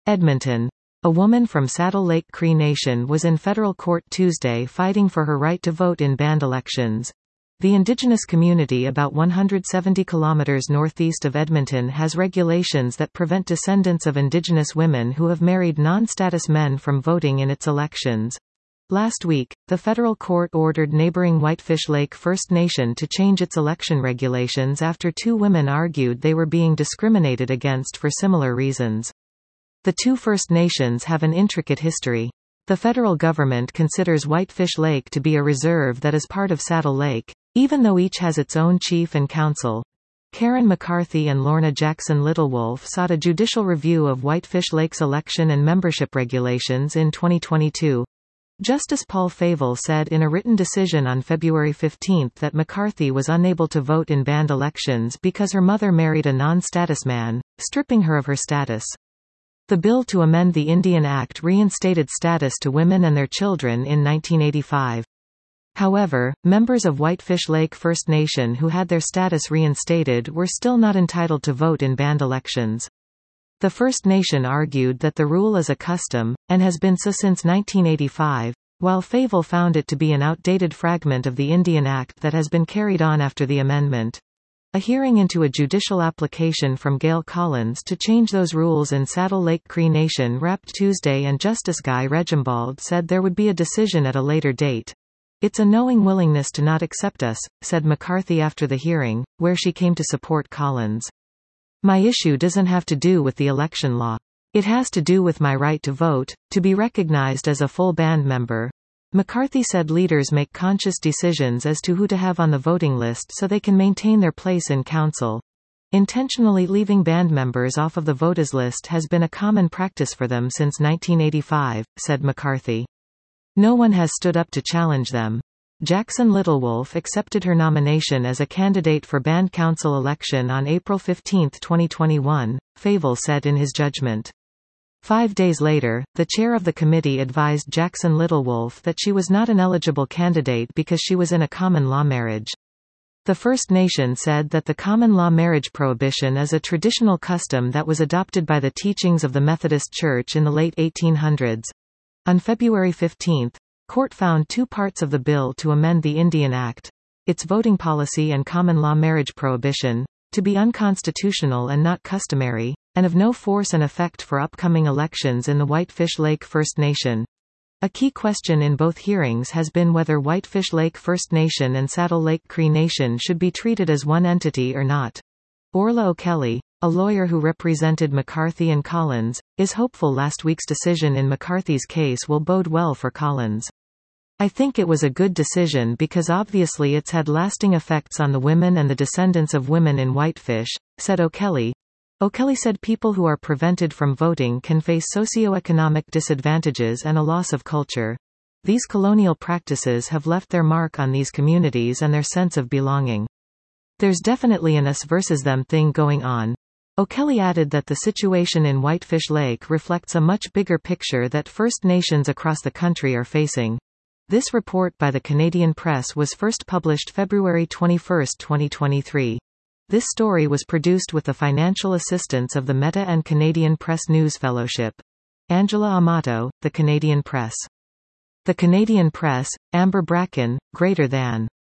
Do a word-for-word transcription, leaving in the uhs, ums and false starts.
Edmonton. A woman from Saddle Lake Cree Nation was in federal court Tuesday fighting for her right to vote in banned elections. The indigenous community about one hundred seventy kilometers northeast of Edmonton has regulations that prevent descendants of indigenous women who have married non-status men from voting in its elections. Last week, the federal court ordered neighboring Whitefish Lake First Nation to change its election regulations after two women argued they were being discriminated against for similar reasons. The two First Nations have an intricate history. The federal government considers Whitefish Lake to be a reserve that is part of Saddle Lake, even though each has its own chief and council. Karen McCarthy and Lorna Jackson Littlewolf sought a judicial review of Whitefish Lake's election and membership regulations in twenty twenty-two. Justice Paul Favell said in a written decision on February fifteenth that McCarthy was unable to vote in banned elections because her mother married a non-status man, stripping her of her status. The bill to amend the Indian Act reinstated status to women and their children in nineteen eighty-five. However, members of Whitefish Lake First Nation who had their status reinstated were still not entitled to vote in banned elections. The First Nation argued that the rule is a custom, and has been so since nineteen eighty-five, while Favell found it to be an outdated fragment of the Indian Act that has been carried on after the amendment. A hearing into a judicial application from Gail Collins to change those rules in Saddle Lake Cree Nation wrapped Tuesday, and Justice Guy Regimbald said there would be a decision at a later date. "It's a knowing willingness to not accept us," said McCarthy after the hearing, where she came to support Collins. "My issue doesn't have to do with the election law. It has to do with my right to vote, to be recognized as a full band member." McCarthy said leaders make conscious decisions as to who to have on the voting list so they can maintain their place in council. Intentionally leaving band members off of the voters list has been a common practice for them since nineteen eighty-five, said McCarthy. No one has stood up to challenge them. Jackson Littlewolf accepted her nomination as a candidate for band council election on April fifteenth twenty twenty-one, Favell said in his judgment. Five days later, the chair of the committee advised Jackson Littlewolf that she was not an eligible candidate because she was in a common law marriage. The First Nation said that the common law marriage prohibition is a traditional custom that was adopted by the teachings of the Methodist Church in the late eighteen hundreds. On February fifteenth, court found two parts of the bill to amend the Indian Act, its voting policy and common law marriage prohibition, to be unconstitutional and not customary, and of no force and effect for upcoming elections in the Whitefish Lake First Nation. A key question in both hearings has been whether Whitefish Lake First Nation and Saddle Lake Cree Nation should be treated as one entity or not. Orla O'Kelly, a lawyer who represented McCarthy and Collins, is hopeful last week's decision in McCarthy's case will bode well for Collins. "I think it was a good decision because obviously it's had lasting effects on the women and the descendants of women in Whitefish," said O'Kelly. O'Kelly said people who are prevented from voting can face socioeconomic disadvantages and a loss of culture. These colonial practices have left their mark on these communities and their sense of belonging. There's definitely an us versus them thing going on. O'Kelly added that the situation in Whitefish Lake reflects a much bigger picture that First Nations across the country are facing. This report by the Canadian Press was first published February twenty-first twenty twenty-three. This story was produced with the financial assistance of the Meta and Canadian Press News Fellowship. Angela Amato, The Canadian Press. The Canadian Press, Amber Bracken, Greater Than.